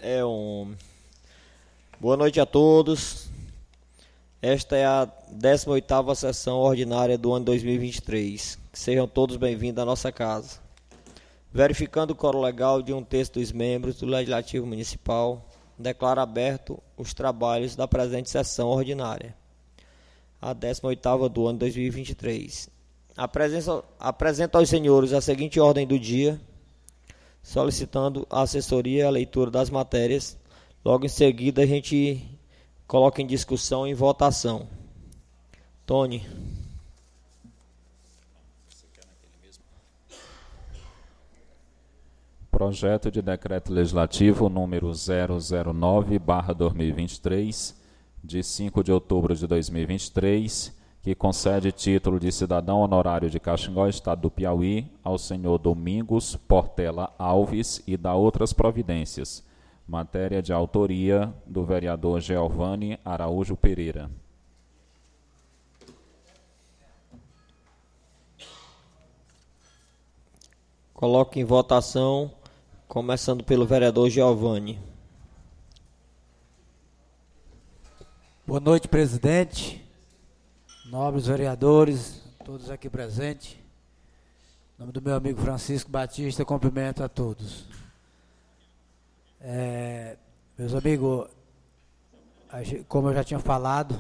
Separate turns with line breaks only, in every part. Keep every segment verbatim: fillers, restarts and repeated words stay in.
É um... Boa noite a todos. Esta é a décima oitava sessão ordinária do ano dois mil e vinte e três. Sejam todos bem-vindos à nossa casa. Verificando o quórum legal de um terço dos membros do Legislativo Municipal, declaro aberto os trabalhos da presente sessão ordinária, a décima oitava do ano dois mil e vinte e três. Apresento aos senhores a seguinte ordem do dia, solicitando a assessoria e a leitura das matérias. Logo em seguida a gente coloca em discussão e em votação. Tony.
Projeto de Decreto Legislativo número zero zero nove barra dois mil e vinte e três, de cinco de outubro de dois mil e vinte e três, que concede título de cidadão honorário de Caxingó, Estado do Piauí, ao senhor Domingos Portela Alves e dá outras providências. Matéria de autoria do vereador Geovani Araújo Pereira.
Coloco em votação, começando pelo vereador Geovani.
Boa noite, presidente, nobres vereadores, todos aqui presentes. Em nome do meu amigo Francisco Batista, cumprimento a todos. É, meus amigos, como eu já tinha falado,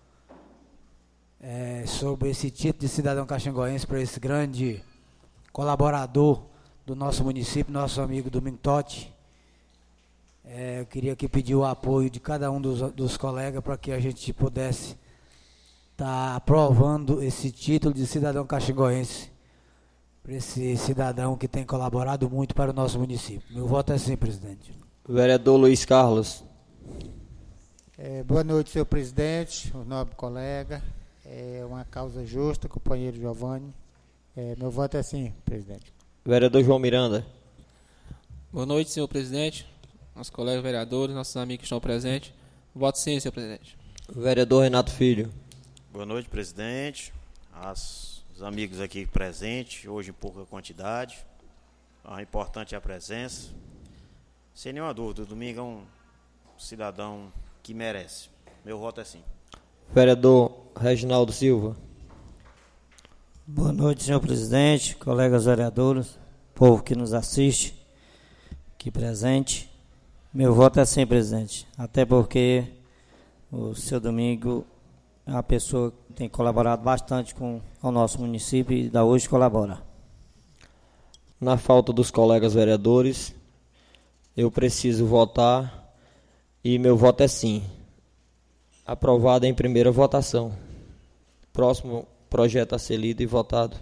é, sobre esse título de cidadão caxingoense para esse grande colaborador do nosso município, nosso amigo Domingo Totti, é, eu queria aqui pedir o apoio de cada um dos, dos colegas para que a gente pudesse estar tá aprovando esse título de cidadão caxingoense para esse cidadão que tem colaborado muito para o nosso município. Meu voto é sim, presidente.
Vereador Luiz Carlos.
É, boa noite, senhor presidente, o nobre colega. É uma causa justa, companheiro Geovani. É, meu voto é sim, presidente.
Vereador João Miranda.
Boa noite, senhor presidente, nossos colegas vereadores, nossos amigos que estão presentes. Voto sim, senhor presidente.
Vereador Renato Filho.
Boa noite, presidente, as, os amigos aqui presentes, hoje em pouca quantidade. O importante é a presença. Sem nenhuma dúvida, o Domingo é um cidadão que merece. Meu voto é sim.
Vereador Reginaldo Silva.
Boa noite, senhor presidente, colegas vereadores, povo que nos assiste, aqui presente. Meu voto é sim, presidente, até porque o seu Domingo é uma pessoa que tem colaborado bastante com o nosso município e da hoje colabora.
Na falta dos colegas vereadores, eu preciso votar e meu voto é sim. Aprovado em primeira votação. Próximo projeto a ser lido e votado.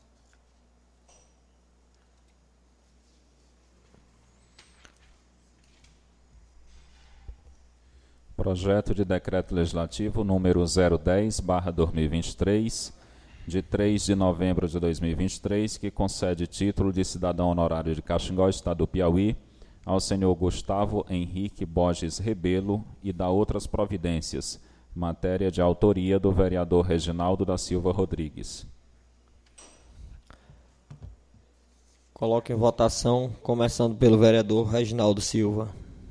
Projeto de Decreto Legislativo número zero dez barra dois mil e vinte e três, de três de novembro de dois mil e vinte e três, que concede título de cidadão honorário de Caxingó, Estado do Piauí, ao senhor Gustavo Henrique Borges Rebelo e dá outras providências. Matéria de autoria do vereador Reginaldo da Silva Rodrigues.
Coloco em votação, começando pelo vereador Reginaldo Silva.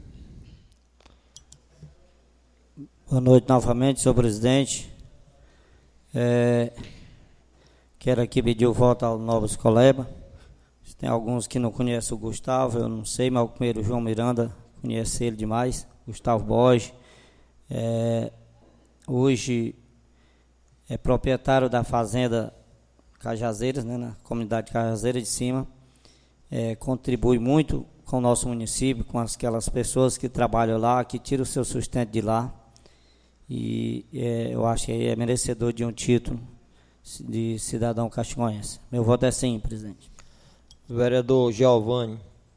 Boa noite novamente, senhor presidente. É, quero aqui pedir o voto aos novos colegas. Tem alguns que não conhecem o Gustavo, eu não sei, mas o primeiro João Miranda, conhece ele demais. Gustavo Borges. É, hoje é proprietário da fazenda Cajazeiras, né, na comunidade Cajazeira de Cima. É, contribui muito com o nosso município, com aquelas pessoas que trabalham lá, que tiram o seu sustento de lá. E é, eu acho que é merecedor de um título de cidadão caxingoense. Meu voto é sim, presidente.
Vereador Geovani.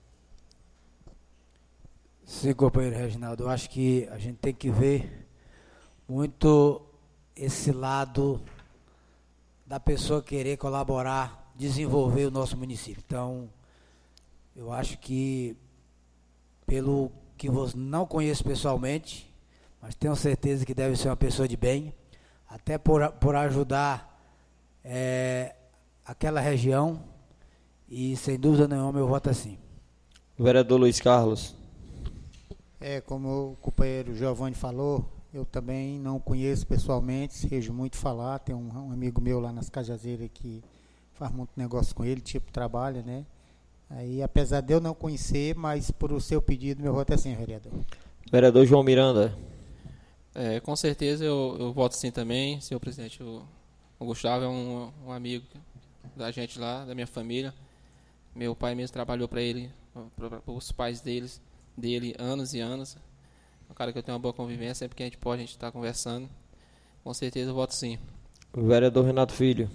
Sim, companheiro Reginaldo, eu acho que a gente tem que ver muito esse lado da pessoa querer colaborar, desenvolver o nosso município. Então, eu acho que, pelo que você não conheço pessoalmente, mas tenho certeza que deve ser uma pessoa de bem, até por, por ajudar é, aquela região, e sem dúvida nenhuma meu voto é sim.
Vereador Luiz Carlos.
É, como o companheiro Giovanni falou, eu também não conheço pessoalmente, vejo muito falar, tem um, um amigo meu lá nas Cajazeiras que faz muito negócio com ele, tipo trabalha, né? Aí, apesar de eu não conhecer, mas por o seu pedido, meu voto é sim, vereador.
Vereador João Miranda.
É, com certeza eu, eu voto sim também, senhor presidente. O, o Gustavo é um, um amigo da gente lá, da minha família. Meu pai mesmo trabalhou para ele, para os pais deles, dele anos e anos. É um cara que eu tenho uma boa convivência, sempre que a gente pode, a gente está conversando. Com certeza eu voto sim.
Vereador Renato Filho.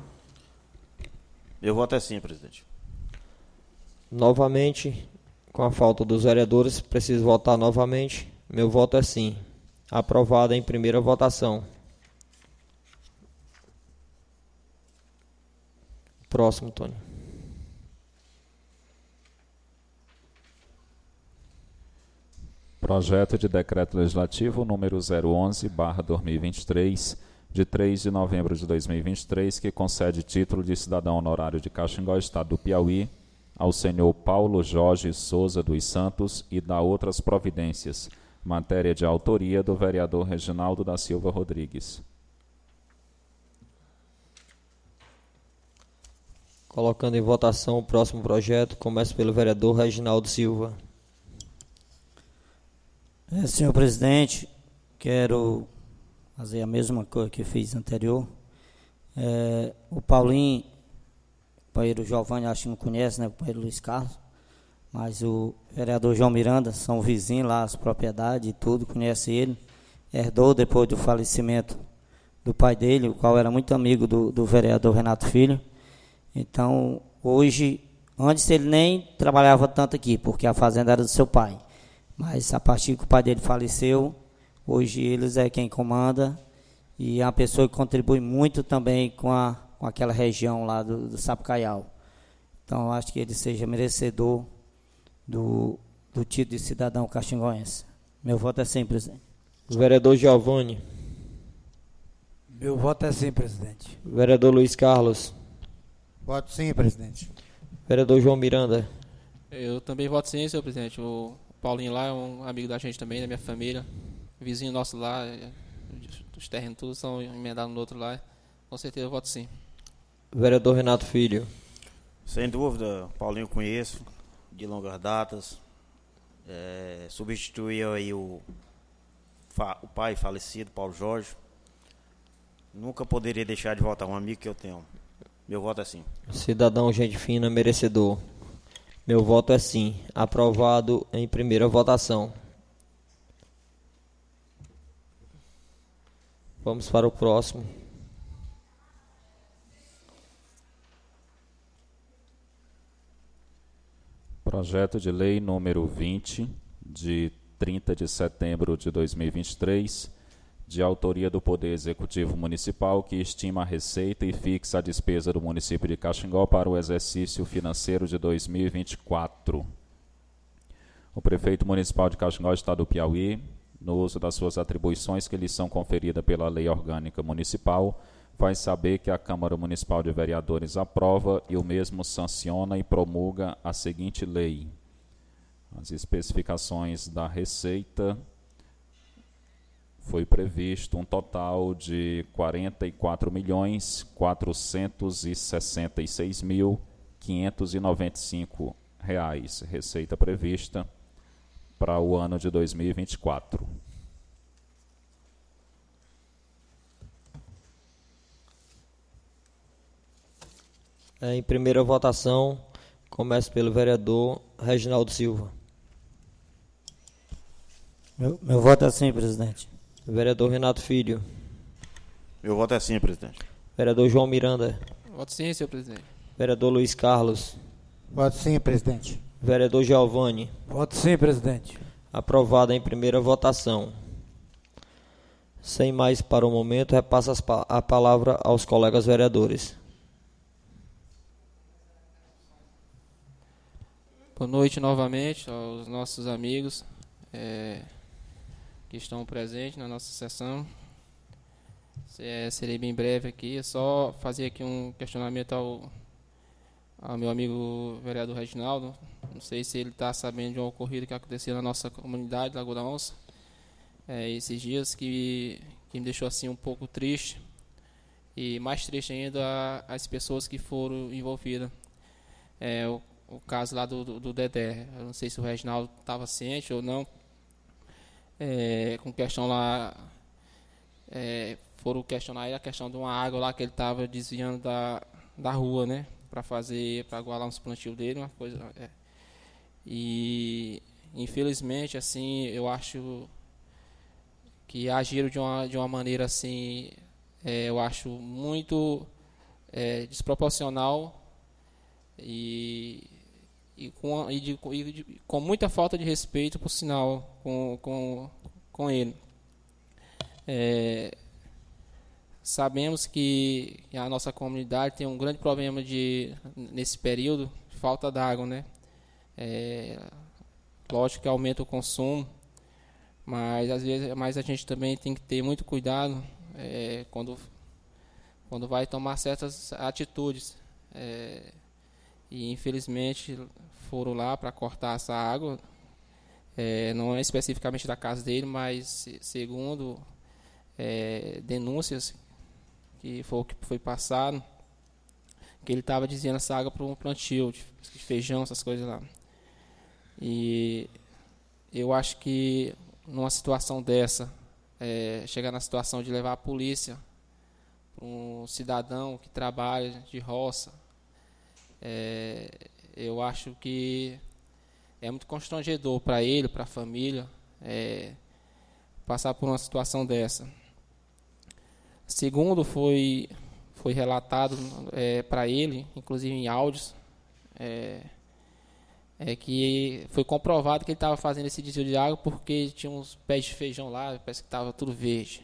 Meu voto é sim, presidente.
Novamente, com a falta dos vereadores, preciso votar novamente. Meu voto é sim. Aprovada em primeira votação. Próximo, Tony.
Projeto de Decreto Legislativo número zero onze barra dois mil e vinte e três, de três de novembro de dois mil e vinte e três, que concede título de cidadão honorário de Caxingó, Estado do Piauí, ao senhor Paulo Jorge Souza dos Santos e dá outras providências, matéria de autoria do vereador Reginaldo da Silva Rodrigues.
Colocando em votação o próximo projeto, começa pelo vereador Reginaldo Silva.
É, senhor presidente, quero fazer a mesma coisa que fiz anterior. É, o Paulinho, o companheiro Giovanni, acho que não conhece, né? O companheiro Luiz Carlos, mas o vereador João Miranda, são vizinhos lá, as propriedades e tudo, conhece ele. Herdou depois do falecimento do pai dele, o qual era muito amigo do, do vereador Renato Filho. Então, hoje, antes ele nem trabalhava tanto aqui, porque a fazenda era do seu pai. Mas a partir que o pai dele faleceu, hoje eles é quem comanda e é uma pessoa que contribui muito também com, a, com aquela região lá do, do Sapucaial. Então, eu acho que ele seja merecedor do, do título de cidadão caxingoense. Meu voto é sim, presidente.
Vereador Giovanni.
Meu voto é sim, presidente.
Vereador Luiz Carlos.
Voto sim, presidente.
Vereador João Miranda.
Eu também voto sim, senhor presidente. O Paulinho lá é um amigo da gente também, da minha família. Vizinho nosso lá, os terrenos todos são emendados no outro lá. Com certeza eu voto sim.
Vereador Renato Filho.
Sem dúvida, Paulinho eu conheço, de longas datas. É, substituiu aí o, o pai falecido, Paulo Jorge. Nunca poderia deixar de votar, um amigo que eu tenho. Meu voto é sim.
Cidadão gente fina, merecedor. Meu voto é sim. Aprovado em primeira votação. Vamos para o próximo.
Projeto de lei número vinte, de trinta de setembro de dois mil e vinte e três, de autoria do Poder Executivo Municipal, que estima a receita e fixa a despesa do município de Caxingó para o exercício financeiro de dois mil e vinte e quatro. O prefeito municipal de Caxingó, Estado do Piauí, no uso das suas atribuições que lhe são conferidas pela Lei Orgânica Municipal, faz saber que a Câmara Municipal de Vereadores aprova e o mesmo sanciona e promulga a seguinte lei. As especificações da receita: foi previsto um total de quarenta e quatro milhões quatrocentos e sessenta e seis mil quinhentos e noventa e cinco reais, receita prevista para o ano de dois mil e vinte e quatro.
É, em primeira votação, começa pelo vereador Reginaldo Silva.
Meu, meu voto é sim, presidente.
Vereador Renato Filho.
Meu voto é sim, presidente.
Vereador João Miranda.
Voto sim, senhor presidente.
Vereador Luiz Carlos.
Voto sim, presidente.
Vereador Giovanni.
Voto sim, presidente.
Aprovada em primeira votação. Sem mais para o momento, repasso as pa- a palavra aos colegas vereadores.
Boa noite novamente aos nossos amigos é, que estão presentes na nossa sessão. É, serei bem breve aqui, é só fazer aqui um questionamento ao, ao meu amigo vereador Reginaldo, Não sei se ele está sabendo de uma ocorrida que aconteceu na nossa comunidade, Lagoa da Onça, é, esses dias, que, que me deixou assim um pouco triste. E mais triste ainda as pessoas que foram envolvidas. É, o, o caso lá do, do, do Dedé. Eu não sei se o Reginaldo estava ciente ou não. É, com questão lá, é, foram questionar ele a questão de uma água lá que ele estava desviando da, da rua, né? Para fazer, para aguardar uns plantios dele, uma coisa. É. E infelizmente, assim, eu acho que agiram de uma, de uma maneira assim, é, eu acho muito é, desproporcional e, e, com, e, de, e de, com muita falta de respeito, por sinal, com, com, com ele. É, sabemos que a nossa comunidade tem um grande problema de, nesse período, falta d'água, né? É, lógico que aumenta o consumo, mas às vezes, mas a gente também tem que ter muito cuidado é, quando, quando vai tomar certas atitudes. É, e infelizmente foram lá para cortar essa água, é, não é especificamente da casa dele, mas segundo é, denúncias que foi o que foi passado, que ele estava dizendo essa água para um plantio de feijão, essas coisas lá. E eu acho que numa situação dessa, é, chegar na situação de levar a polícia para um cidadão que trabalha de roça, é, eu acho que é muito constrangedor para ele, para a família, é, passar por uma situação dessa. Segundo, foi, foi relatado é, para ele, inclusive em áudios, é, é que foi comprovado que ele estava fazendo esse desvio de água porque tinha uns pés de feijão lá, parece que estava tudo verde.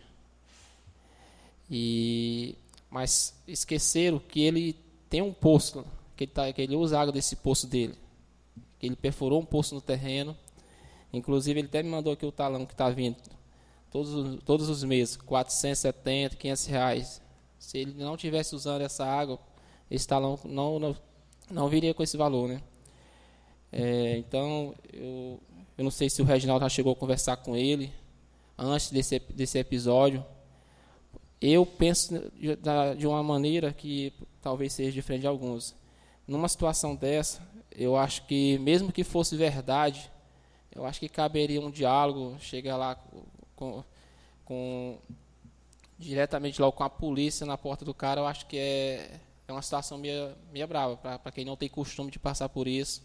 E, mas esqueceram que ele tem um poço, que ele, tá, que ele usa água desse poço dele. Que ele perfurou um poço no terreno. Inclusive, ele até me mandou aqui o talão que está vindo todos, todos os meses, quatrocentos e setenta, quinhentos reais. Se ele não tivesse usando essa água, esse talão não, não, não viria com esse valor, né? É, então, eu, eu não sei se o Reginaldo já chegou a conversar com ele antes desse, desse episódio. Eu penso de, de uma maneira que talvez seja diferente de alguns. Numa situação dessa, eu acho que, mesmo que fosse verdade, eu acho que caberia um diálogo, chegar lá com, com, diretamente logo com a polícia na porta do cara. Eu acho que é, é uma situação meio, meio brava, para quem não tem costume de passar por isso.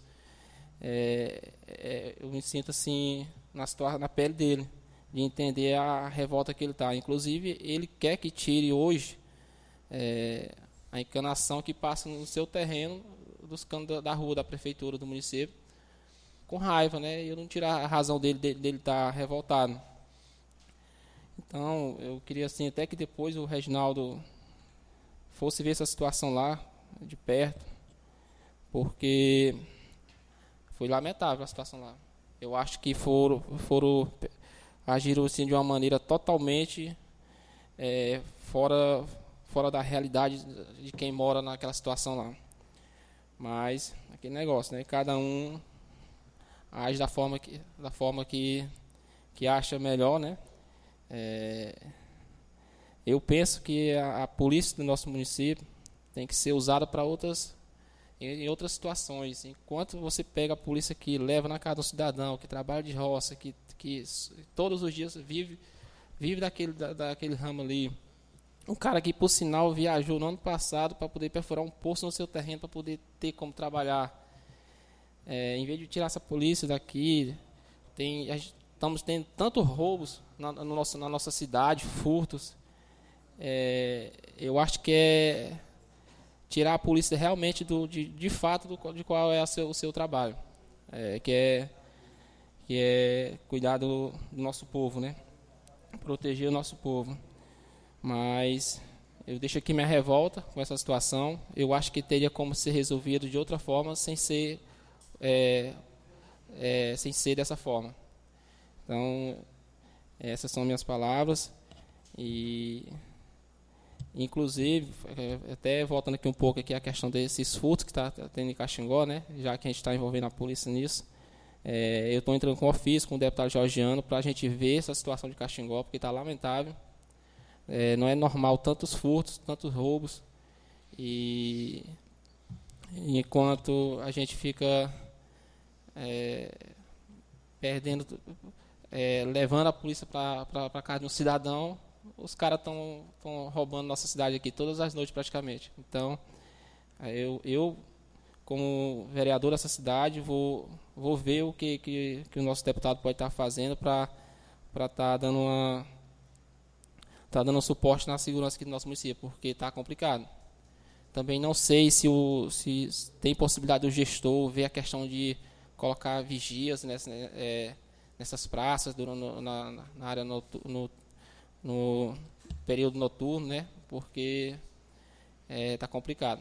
É, é, eu me sinto assim na, situação, na pele dele, de entender a revolta que ele está. Inclusive, ele quer que tire hoje é, a encanação que passa no seu terreno dos canos da, da rua, da prefeitura, do município, com raiva, né? E eu não tirar a razão dele dele, dele estar revoltado. Então, eu queria assim, até que depois o Reginaldo fosse ver essa situação lá, de perto, porque foi lamentável a situação lá. Eu acho que foram, foram agiram assim, de uma maneira totalmente é, fora, fora da realidade de quem mora naquela situação lá. Mas, aquele negócio, né? Cada um age da forma que, da forma que, que acha melhor, né? É, eu penso que a, a polícia do nosso município tem que ser usada para outras, em, em outras situações. Enquanto você pega a polícia que leva na casa do cidadão, que trabalha de roça, que, que todos os dias vive, vive daquele, da, daquele ramo ali. Um cara que, por sinal, viajou no ano passado para poder perfurar um poço no seu terreno, para poder ter como trabalhar. É, em vez de tirar essa polícia daqui, tem, a gente, estamos tendo tantos roubos na, no nosso, na nossa cidade, furtos. É, eu acho que é tirar a polícia realmente do, de, de fato do, de qual é o seu, o seu trabalho, é, que, é, que é cuidar do, do nosso povo, né? Proteger o nosso povo. Mas eu deixo aqui minha revolta com essa situação. Eu acho que teria como ser resolvido de outra forma, sem ser, é, é, sem ser dessa forma. Então, essas são minhas palavras. E Inclusive, até voltando aqui um pouco aqui a questão desses furtos que está tendo em Caxingó, né, já que a gente está envolvendo a polícia nisso, é, eu estou entrando com ofício com o deputado Georgiano para a gente ver essa situação de Caxingó, porque está lamentável. É, não é normal tantos furtos, tantos roubos, e enquanto a gente fica é, perdendo, é, levando a polícia para a casa de um cidadão, os caras estão roubando nossa cidade aqui todas as noites praticamente. Então, eu, eu como vereador dessa cidade, vou, vou ver o que, que, que o nosso deputado pode estar fazendo para estar tá dando uma tá dando um suporte na segurança aqui do nosso município, porque está complicado. Também não sei se, o, se tem possibilidade do gestor ver a questão de colocar vigias nessa, é, nessas praças durante, na, na área noturna, no período noturno, né? Porque está é, complicado.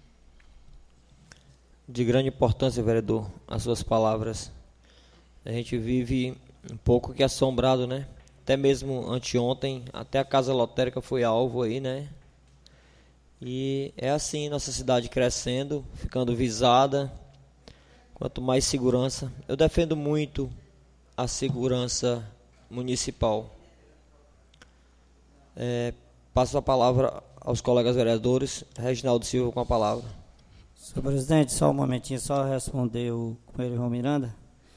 De grande importância, vereador, as suas palavras. A gente vive um pouco que assombrado, né? Até mesmo anteontem, até a casa lotérica foi alvo aí, né? E é assim, nossa cidade crescendo, ficando visada. Quanto mais segurança. Eu defendo muito a segurança municipal. É, passo a palavra aos colegas vereadores. Reginaldo Silva com a palavra.
Senhor presidente, só um momentinho, só responder o companheiro João Miranda.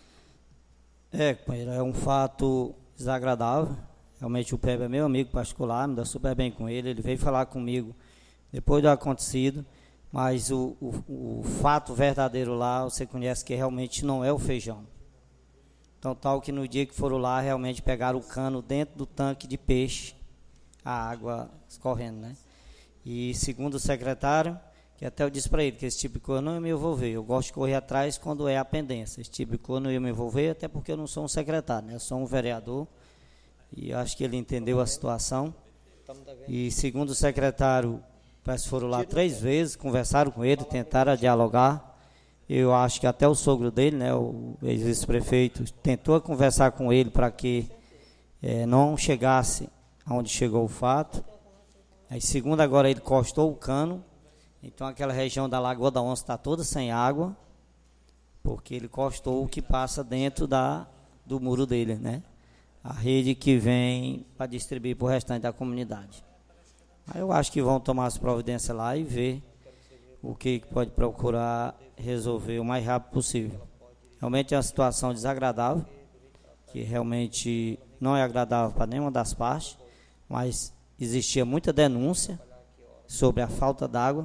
É, companheiro, é um fato desagradável. Realmente o Pepe é meu amigo particular, me dá super bem com ele. Ele veio falar comigo depois do acontecido, mas o, o, o fato verdadeiro lá, você conhece que realmente não é o feijão. Então, tal que no dia que foram lá, realmente pegaram o cano dentro do tanque de peixe, a água escorrendo, né? E segundo o secretário, que até eu disse para ele que esse tipo de coisa não ia me envolver. Eu gosto de correr atrás quando é a pendência. Esse tipo de coisa não ia me envolver, até porque eu não sou um secretário, né? Eu sou um vereador. E acho que ele entendeu a situação. E segundo o secretário, parece que foram lá três vezes, conversaram com ele, tentaram dialogar. Eu acho que até o sogro dele, né, o ex-vice-prefeito, tentou conversar com ele para que é, não chegasse aonde chegou o fato. Aí, segundo agora, ele cortou o cano. Então, aquela região da Lagoa da Onça está toda sem água, porque ele cortou o que passa dentro da, do muro dele, né? A rede que vem para distribuir para o restante da comunidade. Aí eu acho que vão tomar as providências lá e ver o que pode procurar resolver o mais rápido possível. Realmente é uma situação desagradável, que realmente não é agradável para nenhuma das partes, mas existia muita denúncia sobre a falta d'água,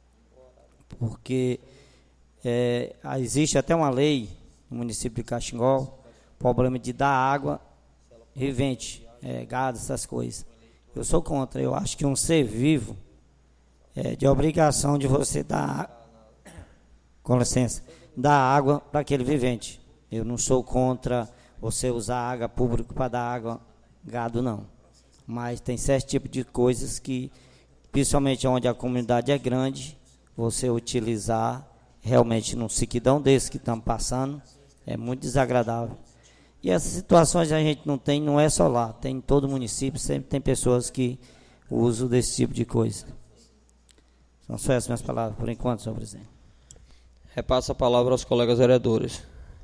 porque é, existe até uma lei no município de Caxingó, problema de dar água vivente, é, gado, essas coisas. Eu sou contra, eu acho que um ser vivo é de obrigação de você dar, com licença, dar água para aquele vivente. Eu não sou contra você usar água pública para dar água gado, não. Mas tem certo tipo de coisas que, principalmente onde a comunidade é grande, você utilizar realmente num sequidão desse que estamos passando, é muito desagradável. E essas situações a gente não tem, não é só lá, tem em todo o município, sempre tem pessoas que usam desse tipo de coisa. São só essas minhas palavras por enquanto, senhor presidente.
Repasso a palavra aos colegas vereadores.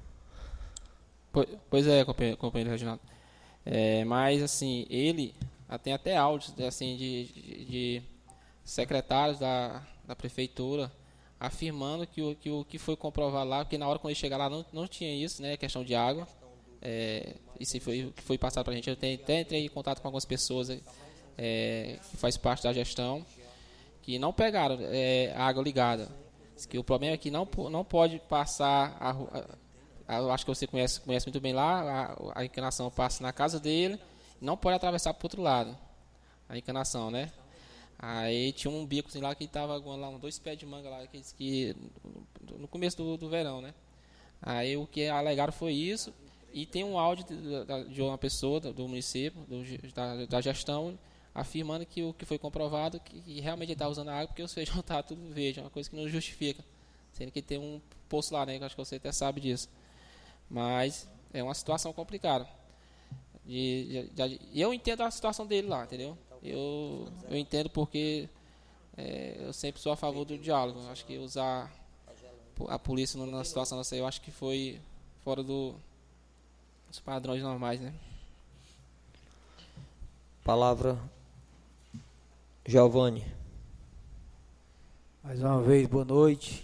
Pois é, companheiro, companheiro Reginaldo. É, mas, assim, ele tem até áudios assim, de, de, de secretários da, da prefeitura afirmando que o, que o que foi comprovado lá, porque na hora quando ele chegar lá não, não tinha isso, né, questão de água. É, isso foi, que foi passado para a gente. Eu até entrei em contato com algumas pessoas é, que faz parte da gestão, que não pegaram é, a água ligada. Que o problema é que não, não pode passar a, a, a, eu acho que você conhece, conhece muito bem lá, a, a encanação passa na casa dele, não pode atravessar para o outro lado a encanação, né? Aí tinha um bico assim, lá que estava lá, um, dois pés de manga lá, que, que no começo do, do verão, né? Aí o que alegaram foi isso. E tem um áudio de, de uma pessoa do município, do, da, da gestão, afirmando que o que foi comprovado, que, que realmente ele está usando a água porque o feijão está tudo verde, é uma coisa que não justifica. Sendo que tem um poço lá, né, que acho que você até sabe disso. Mas é uma situação complicada. E eu entendo a situação dele lá, entendeu? eu, eu entendo porque é, eu sempre sou a favor do diálogo. Acho que usar a polícia numa situação dessa, eu acho que foi fora do, dos padrões normais, né?
Palavra, Giovanni.
Mais uma vez, boa noite.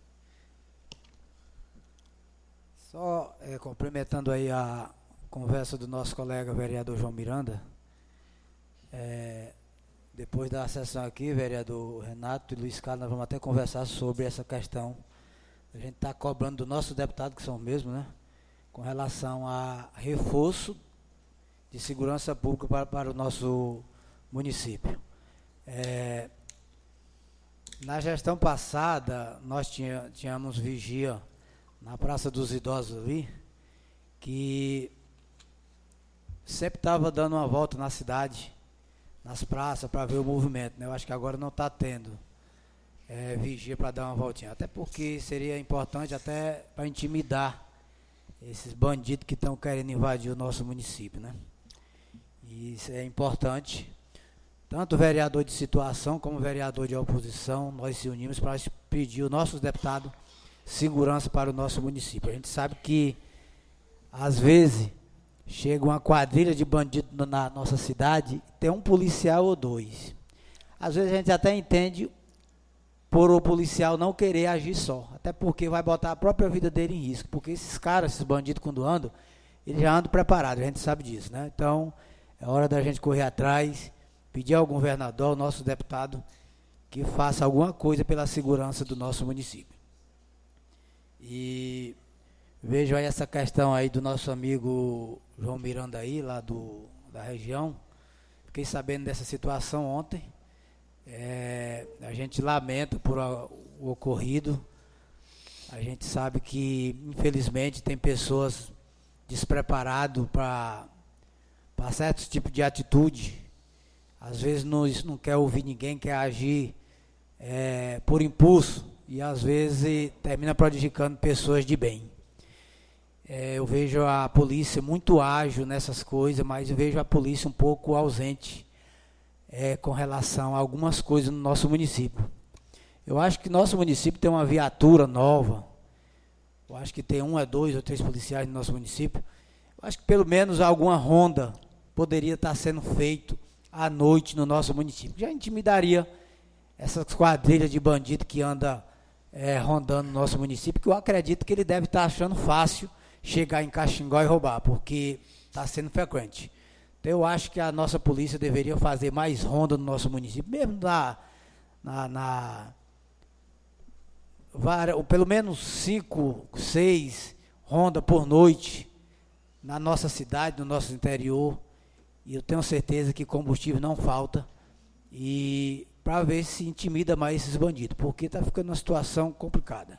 Só é, complementando aí a conversa do nosso colega vereador João Miranda, é, depois da sessão aqui, vereador Renato e Luiz Carlos, nós vamos até conversar sobre essa questão. A gente está cobrando do nosso deputado, que são os mesmos, né, com relação a reforço de segurança pública para, para o nosso município. É, na gestão passada, nós tinha, tínhamos vigia na Praça dos Idosos ali, que sempre estava dando uma volta na cidade, nas praças, para ver o movimento, né? Eu acho que agora não está tendo é, vigia para dar uma voltinha, até porque seria importante até para intimidar esses bandidos que estão querendo invadir o nosso município, né? E isso é importante. Tanto o vereador de situação como o vereador de oposição, nós se unimos para pedir aos nossos deputados segurança para o nosso município. A gente sabe que, às vezes, chega uma quadrilha de bandidos na nossa cidade, tem um policial ou dois. Às vezes a gente até entende por o policial não querer agir só, até porque vai botar a própria vida dele em risco, porque esses caras, esses bandidos, quando andam, eles já andam preparados, a gente sabe disso, né? Então, é hora da gente correr atrás, pedir ao governador, ao nosso deputado, que faça alguma coisa pela segurança do nosso município. E vejo aí essa questão aí do nosso amigo João Miranda aí, lá do, da região. Fiquei sabendo dessa situação ontem. É, a gente lamenta por a, o ocorrido. A gente sabe que, infelizmente, tem pessoas despreparadas para certos tipos de atitude. Às vezes não, não quer ouvir ninguém, quer agir é, por impulso. E às vezes termina prejudicando pessoas de bem. É, eu vejo a polícia muito ágil nessas coisas, mas eu vejo a polícia um pouco ausente é, com relação a algumas coisas no nosso município. Eu acho que nosso município tem uma viatura nova. Eu acho que tem um, é dois ou três policiais no nosso município. Eu acho que pelo menos alguma ronda poderia estar sendo feito à noite no nosso município. Já intimidaria essas quadrilhas de bandido que anda é, rondando no nosso município, que eu acredito que ele deve estar achando fácil chegar em Caxingó e roubar, porque está sendo frequente. Então eu acho que a nossa polícia deveria fazer mais ronda no nosso município, mesmo na, na, na pelo menos cinco, seis rondas por noite na nossa cidade, no nosso interior, e eu tenho certeza que combustível não falta, e para ver se intimida mais esses bandidos, porque está ficando uma situação complicada.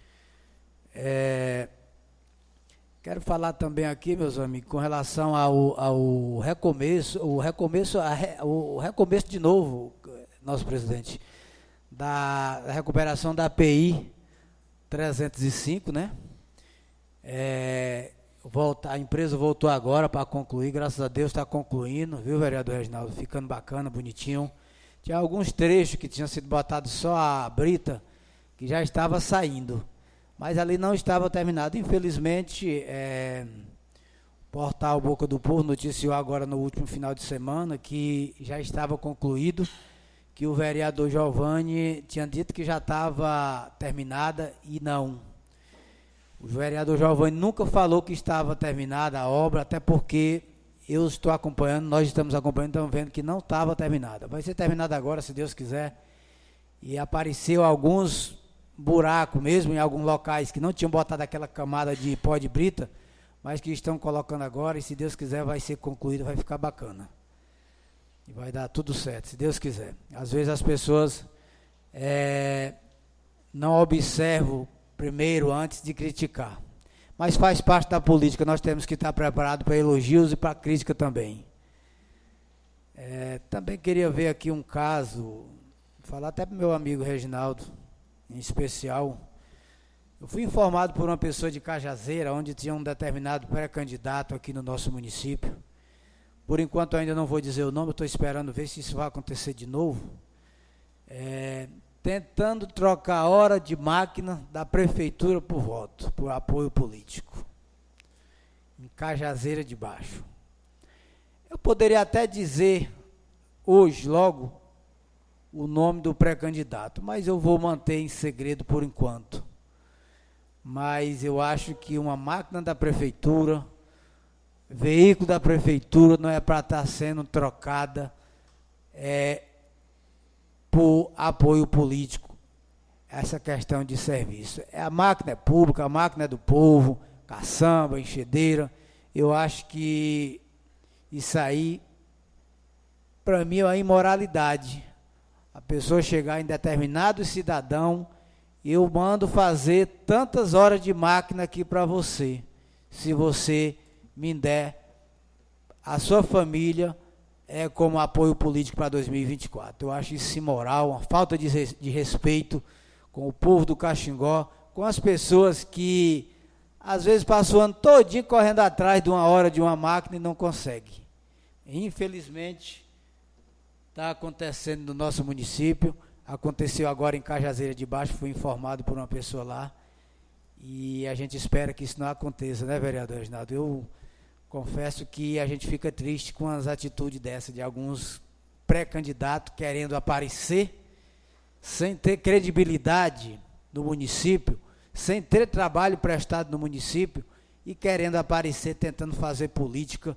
É, quero falar também aqui, meus amigos, com relação ao, ao recomeço, o recomeço, a, o recomeço de novo, nosso presidente, da, da recuperação da A P I trezentos e cinco, né? É, volta, a empresa voltou agora para concluir, graças a Deus está concluindo, viu, vereador Reginaldo? Ficando bacana, bonitinho. Tinha alguns trechos que tinham sido botados só a brita, que já estava saindo, mas ali não estava terminado. Infelizmente, é, o portal Boca do Povo noticiou agora no último final de semana que já estava concluído, que o vereador Giovanni tinha dito que já estava terminada e não. O vereador Giovanni nunca falou que estava terminada a obra, até porque eu estou acompanhando, nós estamos acompanhando, estamos vendo que não estava terminada. Vai ser terminada agora, se Deus quiser. E apareceu alguns buracos mesmo, em alguns locais que não tinham botado aquela camada de pó de brita, mas que estão colocando agora, e se Deus quiser vai ser concluído, vai ficar bacana. E vai dar tudo certo, se Deus quiser. Às vezes as pessoas é, não observam primeiro antes de criticar. Mas faz parte da política, nós temos que estar preparados para elogios e para crítica também. É, também queria ver aqui um caso, falar até para o meu amigo Reginaldo, em especial. Eu fui informado por uma pessoa de Cajazeira, onde tinha um determinado pré-candidato aqui no nosso município, por enquanto eu ainda não vou dizer o nome, estou esperando ver se isso vai acontecer de novo, é, tentando trocar a hora de máquina da prefeitura por voto, por apoio político, em Cajazeira de Baixo. Eu poderia até dizer hoje, logo, o nome do pré-candidato, mas eu vou manter em segredo por enquanto. Mas eu acho que uma máquina da prefeitura, veículo da prefeitura, não é para estar sendo trocada é, por apoio político, essa questão de serviço. A máquina é pública, a máquina é do povo, caçamba, enxedeira. Eu acho que isso aí, para mim, é uma imoralidade. A pessoa chegar em determinado cidadão, eu mando fazer tantas horas de máquina aqui para você, se você me der a sua família é, como apoio político para dois mil e vinte e quatro. Eu acho isso imoral, uma falta de, de respeito com o povo do Caxingó, com as pessoas que às vezes passam o ano todinho correndo atrás de uma hora de uma máquina e não consegue. Infelizmente, está acontecendo no nosso município, aconteceu agora em Cajazeira de Baixo, fui informado por uma pessoa lá, e a gente espera que isso não aconteça, né, vereador Reginaldo? Eu confesso que a gente fica triste com as atitudes dessa, de alguns pré-candidatos querendo aparecer, sem ter credibilidade no município, sem ter trabalho prestado no município, e querendo aparecer, tentando fazer política,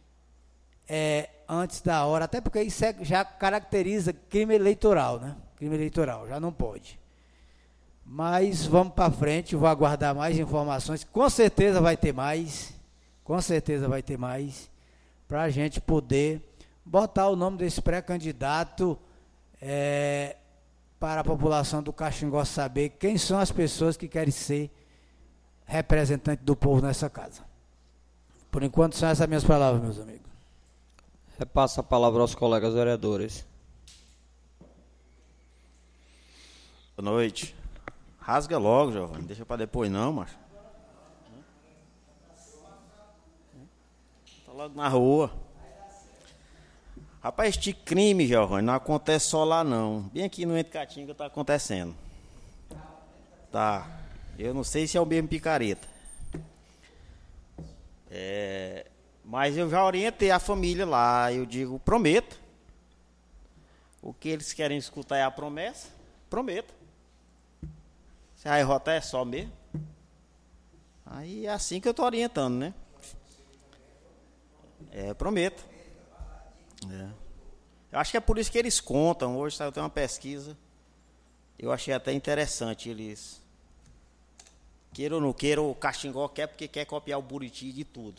é, antes da hora, até porque isso é, já caracteriza crime eleitoral, né? Crime eleitoral, já não pode. Mas vamos para frente, vou aguardar mais informações, com certeza vai ter mais, com certeza vai ter mais, para a gente poder botar o nome desse pré-candidato é, para a população do Caxingó saber quem são as pessoas que querem ser representantes do povo nessa casa. Por enquanto são essas minhas palavras, meus amigos.
Repassa a palavra aos colegas vereadores.
Boa noite. Rasga logo, Giovanni. Deixa para depois não, macho. Tá logo na rua. Rapaz, este crime, Giovanni, não acontece só lá não. Bem aqui no Ente Caatinga tá acontecendo. Tá. Eu não sei se é o mesmo picareta. É... Mas eu já orientei a família lá, eu digo, prometo. O que eles querem escutar é a promessa, prometo. Se a derrota é só mesmo. Aí é assim que eu estou orientando, né? É, prometo. É. Eu acho que é por isso que eles contam. Hoje saiu até uma pesquisa. Eu achei até interessante. Eles, queira ou não queira, o Caxingó quer porque quer copiar o Buriti de tudo.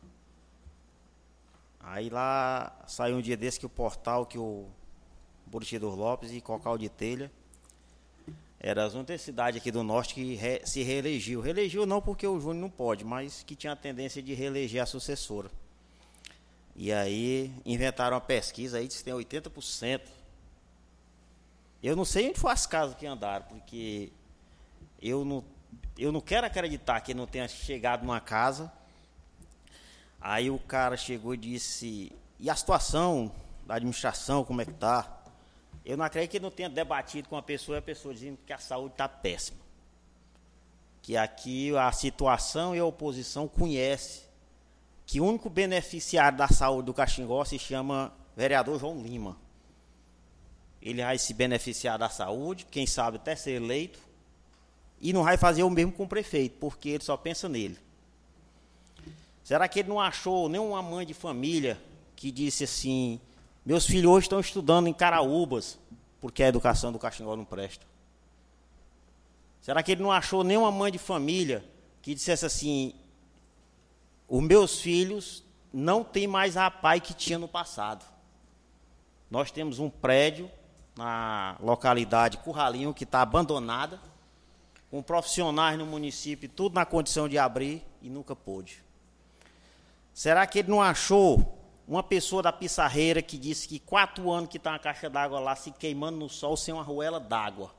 Aí lá saiu um dia desse que o portal, que o Buriti dos Lopes e Cocal de Telha era as únicas cidades aqui do norte que re, se reelegeu. Reelegeu não porque o Júnior não pode, mas que tinha a tendência de reeleger a sucessora. E aí inventaram uma pesquisa aí, diz que tem oitenta por cento. Eu não sei onde foi as casas que andaram, porque eu não, eu não quero acreditar que não tenha chegado numa casa. Aí o cara chegou e disse, e a situação da administração, como é que está? Eu não acredito que ele não tenha debatido com a pessoa e a pessoa dizendo que a saúde está péssima. Que aqui a situação e a oposição conhecem que o único beneficiário da saúde do Caxingó se chama vereador João Lima. Ele vai se beneficiar da saúde, quem sabe até ser eleito, e não vai fazer o mesmo com o prefeito, porque ele só pensa nele. Será que ele não achou nenhuma mãe de família que disse assim, meus filhos hoje estão estudando em Caraúbas, porque a educação do Caxingó não presta? Será que ele não achou nenhuma mãe de família que dissesse assim, os meus filhos não têm mais a pai que tinha no passado? Nós temos um prédio na localidade Curralinho que está abandonada, com profissionais no município, tudo na condição de abrir e nunca pôde. Será que ele não achou uma pessoa da Pissarreira que disse que quatro anos que está uma caixa d'água lá se queimando no sol sem uma arruela d'água?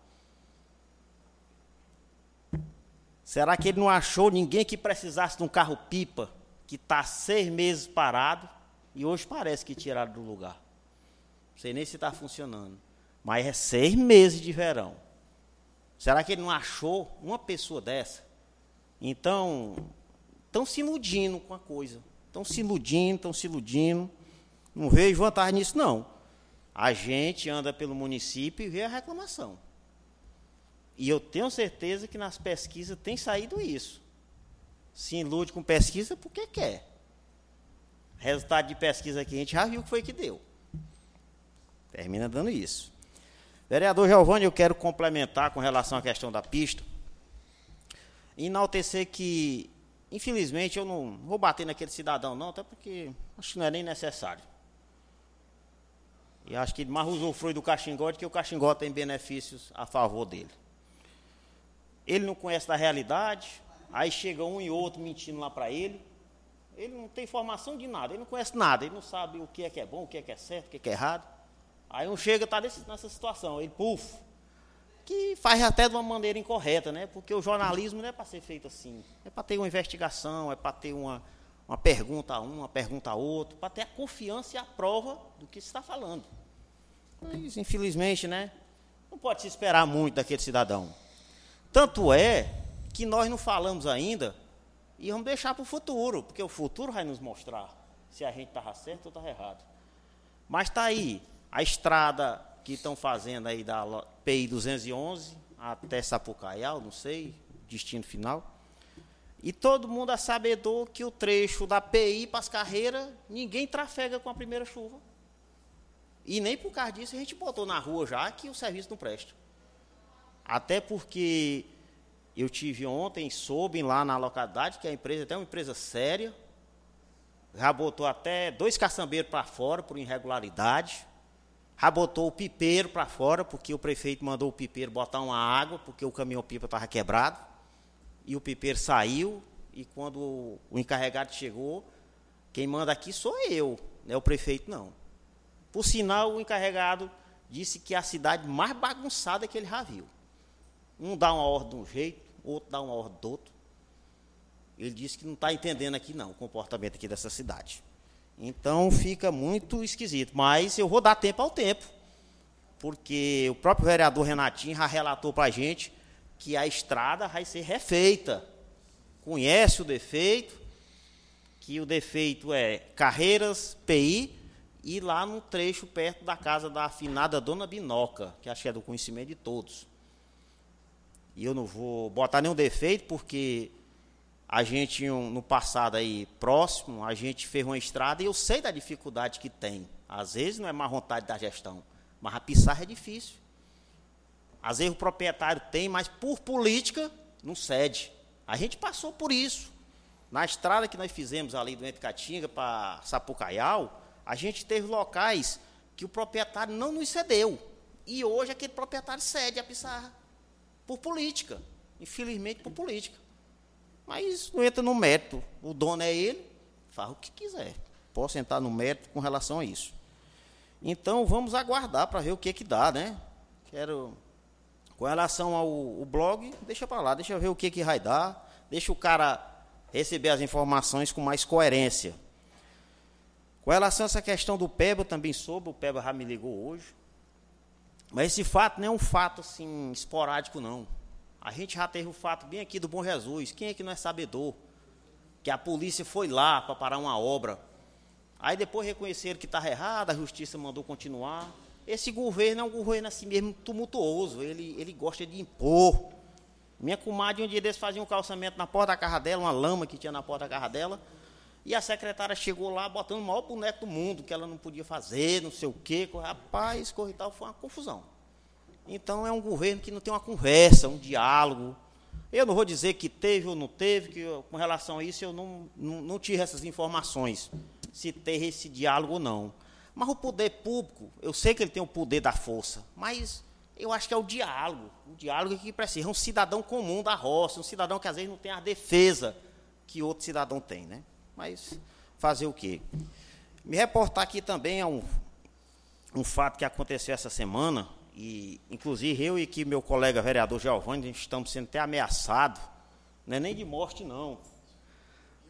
Será que ele não achou ninguém que precisasse de um carro-pipa que está seis meses parado E hoje parece que tiraram do lugar. Não sei nem se está funcionando. Mas é seis meses de verão. Será que ele não achou uma pessoa dessa? Então, estão se iludindo com a coisa. Estão se iludindo, estão se iludindo. Não vejo vantagem nisso, não. A gente anda pelo município e vê a reclamação. E eu tenho certeza que nas pesquisas tem saído isso. Se ilude com pesquisa porque quer. Resultado de pesquisa aqui, a gente já viu o que foi que deu. Termina dando isso. Vereador Giovanni, eu quero complementar com relação à questão da pista. Enaltecer que, infelizmente, eu não vou bater naquele cidadão, não, até porque acho que não é nem necessário. E acho que ele mais usufrui do Caxingó do que o Caxingó tem benefícios a favor dele. Ele não conhece da realidade, aí chega um e outro mentindo lá para ele. Ele não tem informação de nada, ele não conhece nada, ele não sabe o que é que é bom, o que é que é certo, o que é que é errado. Aí um chega e está nessa situação, ele, puf, que faz até de uma maneira incorreta, né? Porque o jornalismo não é para ser feito assim. É para ter uma investigação, é para ter uma, uma pergunta a um, uma pergunta a outro, para ter a confiança e a prova do que se está falando. Mas, infelizmente, né? Não pode se esperar muito daquele cidadão. Tanto é que nós não falamos ainda e vamos deixar para o futuro, porque o futuro vai nos mostrar se a gente estava certo ou estava errado. Mas está aí. A estrada que estão fazendo aí da P I duzentos e onze até Sapucaial, não sei, destino final. E todo mundo é sabedor que o trecho da P I para as carreiras, ninguém trafega com a primeira chuva. E nem por causa disso a gente botou na rua já que o serviço não presta. Até porque eu tive ontem, soube lá na localidade que a empresa é até uma empresa séria, já botou até dois caçambeiros para fora por irregularidade. Já botou o pipeiro para fora, porque o prefeito mandou o pipeiro botar uma água, porque o caminhão-pipa estava quebrado. E o pipeiro saiu, e quando o encarregado chegou, quem manda aqui sou eu, não é o prefeito, não. Por sinal, o encarregado disse que é a cidade mais bagunçada que ele já viu. Um dá uma ordem de um jeito, outro dá uma ordem do outro. Ele disse que não está entendendo aqui, não, o comportamento aqui dessa cidade. Então, fica muito esquisito. Mas eu vou dar tempo ao tempo, porque o próprio vereador Renatinho já relatou para a gente que a estrada vai ser refeita. Conhece o defeito, que o defeito é Carreiras, P I, e lá no trecho perto da casa da afinada Dona Binoca, que acho que é do conhecimento de todos. E eu não vou botar nenhum defeito, porque a gente, no passado aí próximo, a gente fez uma estrada e eu sei da dificuldade que tem. Às vezes não é má vontade da gestão, mas a pissarra é difícil. Às vezes o proprietário tem, mas por política não cede. A gente passou por isso. Na estrada que nós fizemos ali do Ente Caatinga para Sapucaial, a gente teve locais que o proprietário não nos cedeu. E hoje aquele proprietário cede a pissarra. Por política. Infelizmente por política. Mas não entra no mérito. O dono é ele, faz o que quiser. Posso entrar no mérito com relação a isso. Então, vamos aguardar para ver o que que dá, né? Quero, com relação ao, ao blog, deixa para lá, deixa eu ver o que que vai dar. Deixa o cara receber as informações com mais coerência. Com relação a essa questão do P E B, eu também soube, o P E B já me ligou hoje. Mas esse fato não é um fato assim, esporádico, não. A gente já teve o fato bem aqui do Bom Jesus. Quem é que não é sabedor? Que a polícia foi lá para parar uma obra. Aí depois reconheceram que estava errado, a justiça mandou continuar. Esse governo é um governo assim mesmo tumultuoso. Ele, ele gosta de impor. Minha comadre, um dia desses, fazia um calçamento na porta da casa dela, uma lama que tinha na porta da casa dela. E a secretária chegou lá botando o maior boneco do mundo, que ela não podia fazer, não sei o quê. Rapaz, corre e tal, foi uma confusão. Então, é um governo que não tem uma conversa, um diálogo. Eu não vou dizer que teve ou não teve, que eu, com relação a isso eu não, não, não tive essas informações, se teve esse diálogo ou não. Mas o poder público, eu sei que ele tem o poder da força, mas eu acho que é o diálogo. O diálogo que precisa, é um cidadão comum da roça, um cidadão que às vezes não tem a defesa que outro cidadão tem, né? Mas fazer o quê? Me reportar aqui também a um, um fato que aconteceu essa semana. E, inclusive, eu e que meu colega vereador Giovanni, estamos sendo até ameaçados, não é nem de morte, não,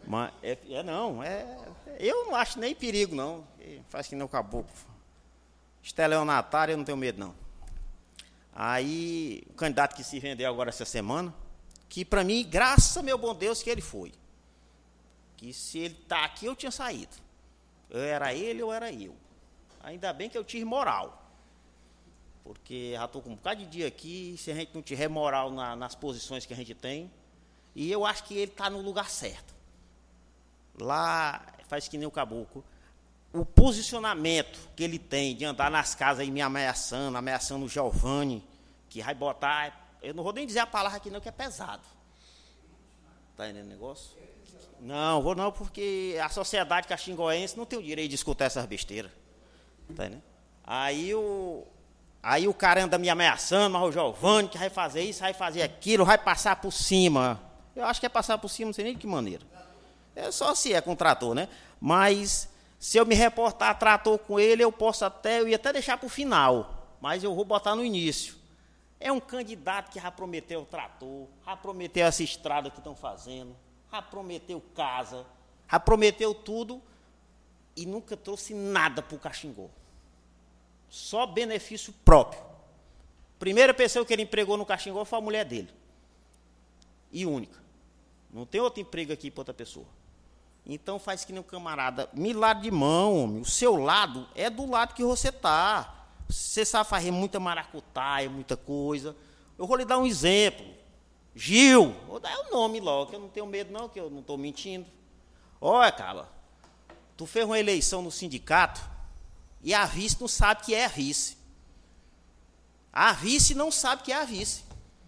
Mas, é, é não, é, eu não acho nem perigo, não. Faz que nem o caboclo. Estelionatário, eu não tenho medo, não. Aí, o candidato que se vendeu agora essa semana, que para mim, graças a meu bom Deus que ele foi. Que se ele está aqui, eu tinha saído. Eu era ele ou era eu. Ainda bem que eu tive moral. Porque já estou com um bocado de dia aqui, se a gente não tiver moral na, nas posições que a gente tem, e eu acho que ele está no lugar certo. Lá, faz que nem o caboclo. O posicionamento que ele tem de andar nas casas e me ameaçando, ameaçando o Giovanni, que vai botar, eu não vou nem dizer a palavra aqui não, que é pesado. Está entendendo o negócio? Não, vou não, porque a sociedade caxingoense não tem o direito de escutar essas besteiras. Tá entendendo? Aí o, aí o cara anda me ameaçando, mas o Giovanni que vai fazer isso, vai fazer aquilo, vai passar por cima. Eu acho que é passar por cima, não sei nem de que maneira. É só se é com trator, né? Mas se eu me reportar trator com ele, eu posso até, eu ia até deixar para o final, mas eu vou botar no início. É um candidato que já prometeu o trator, já prometeu essa estrada que estão fazendo, já prometeu casa, já prometeu tudo e nunca trouxe nada para o Caxingó. Só benefício próprio. Primeira pessoa que ele empregou no Caxingó foi a mulher dele. E única. Não tem outro emprego aqui para outra pessoa. Então faz que nem um camarada, me larga de mão, homem. O seu lado é do lado que você está. Você sabe fazer muita maracutaia, muita coisa. Eu vou lhe dar um exemplo. Gil, vou dar o nome logo, que eu não tenho medo não, que eu não estou mentindo. Olha, cara, tu fez uma eleição no sindicato e a vice não sabe que é a vice. A vice não sabe que é a vice.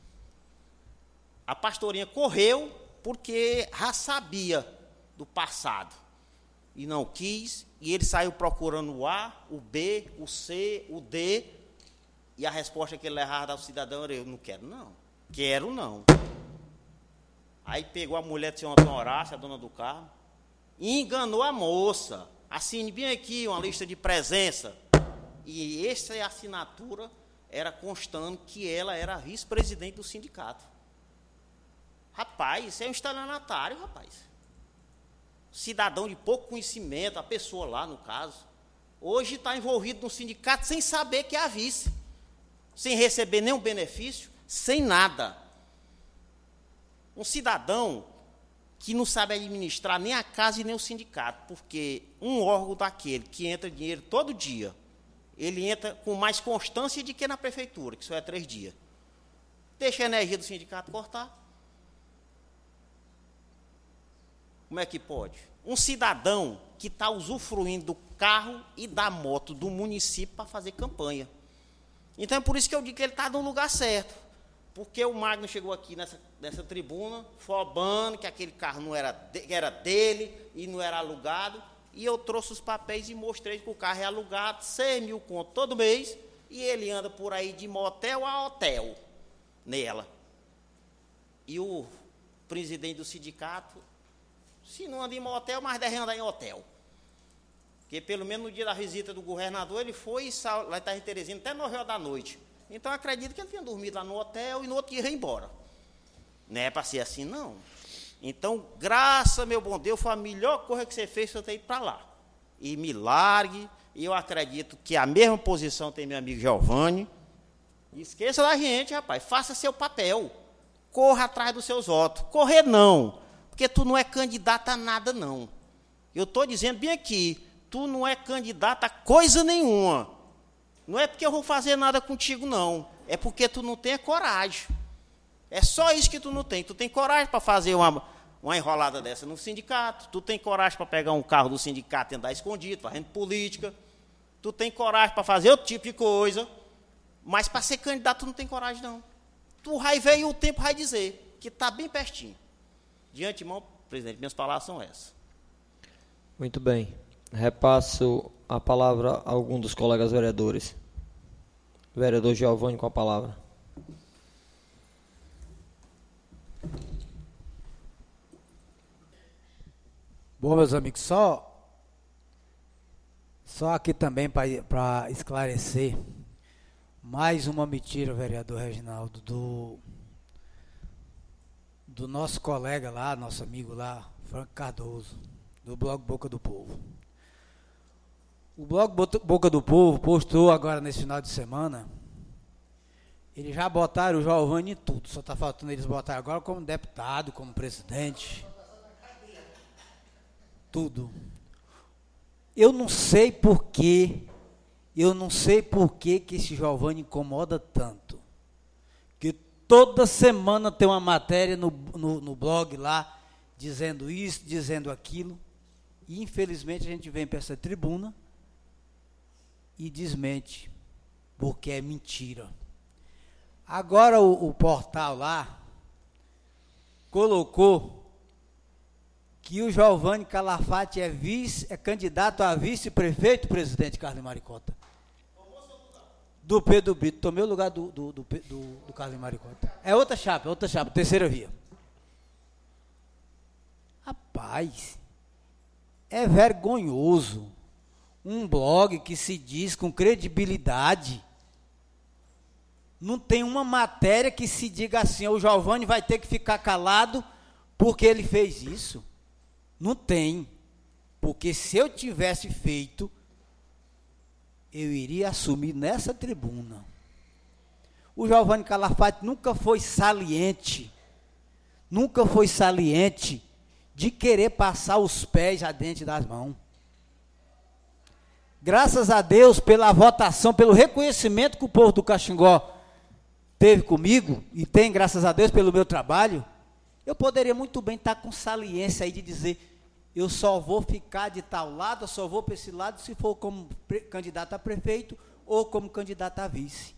A pastorinha correu porque já sabia do passado e não quis, e ele saiu procurando o A, o B, o C, o D, e a resposta que ele levava ao cidadão era: eu não quero não, quero não. Aí pegou a mulher de senhor Antônio Horácio, a dona do carro, e enganou a moça. Assine bem aqui uma lista de presença. E essa assinatura era constando que ela era a vice-presidente do sindicato. Rapaz, isso é um estelionatário, rapaz. Cidadão de pouco conhecimento, a pessoa lá, no caso, hoje está envolvido no sindicato sem saber que é a vice, sem receber nenhum benefício, sem nada. Um cidadão que não sabe administrar nem a casa e nem o sindicato, porque um órgão daquele que entra dinheiro todo dia, ele entra com mais constância do que na prefeitura, que só é três dias. Deixa a energia do sindicato cortar. Como é que pode? Um cidadão que está usufruindo do carro e da moto do município para fazer campanha. Então é por isso que eu digo que ele está no lugar certo. Porque o Magno chegou aqui nessa, nessa tribuna, fobando que aquele carro não era, de, era dele e não era alugado, e eu trouxe os papéis e mostrei que o carro é alugado, seis mil conto todo mês, e ele anda por aí de motel a hotel nela. E o presidente do sindicato, se não anda em motel, mas deve andar em hotel. Porque pelo menos no dia da visita do governador, ele foi e saiu, lá está em Teresina até nove horas da noite. Então, eu acredito que ele tinha dormido lá no hotel e no outro dia ia embora. Não é para ser assim, não. Então, graças, meu bom Deus, foi a melhor coisa que você fez, você ter ido para lá. E me largue, e eu acredito que a mesma posição tem meu amigo Giovanni. Esqueça da gente, rapaz, faça seu papel. Corra atrás dos seus votos. Correr não, porque tu não é candidato a nada, não. Eu estou dizendo bem aqui, tu não é candidato a coisa nenhuma. Não é porque eu vou fazer nada contigo, não. É porque tu não tem coragem. É só isso que tu não tem. Tu tem coragem para fazer uma, uma enrolada dessa no sindicato. Tu tem coragem para pegar um carro do sindicato e andar escondido, fazendo política. Tu tem coragem para fazer outro tipo de coisa. Mas para ser candidato tu não tem coragem, não. Tu vai ver e o tempo vai dizer que está bem pertinho. De antemão, presidente, minhas palavras são essas.
Muito bem. Repasso a palavra a algum dos colegas vereadores. Vereador Giovanni, com a palavra.
Bom, meus amigos, só, só aqui também para esclarecer mais uma mentira, vereador Reginaldo, do, do nosso colega lá, nosso amigo lá, Franco Cardoso, do blog Boca do Povo. O blog Boca do Povo postou agora nesse final de semana. Eles já botaram o Giovanni em tudo, só está faltando eles botarem agora como deputado, como presidente. Tudo. Eu não sei porquê, eu não sei porquê que esse Giovanni incomoda tanto. Que toda semana tem uma matéria no, no, no blog lá, dizendo isso, dizendo aquilo. E infelizmente a gente vem para essa tribuna e desmente, porque é mentira. Agora o, o portal lá colocou que o Giovanni Calafate é, vice, é candidato a vice-prefeito, presidente Carlos Maricota. Do Pedro Brito. Tomei o lugar do, do, do, do, do Carlos Maricota. É outra chapa, é outra chapa, terceira via. Rapaz, é vergonhoso um blog que se diz com credibilidade. Não tem uma matéria que se diga assim, o Giovanni vai ter que ficar calado porque ele fez isso. Não tem. Porque se eu tivesse feito, eu iria assumir nessa tribuna. O Giovanni Calafate nunca foi saliente, nunca foi saliente de querer passar os pés adentro das mãos. Graças a Deus pela votação, pelo reconhecimento que o povo do Caxingó teve comigo, e tem, graças a Deus, pelo meu trabalho, eu poderia muito bem estar com saliência aí de dizer, eu só vou ficar de tal lado, eu só vou para esse lado se for como candidato a prefeito ou como candidato a vice.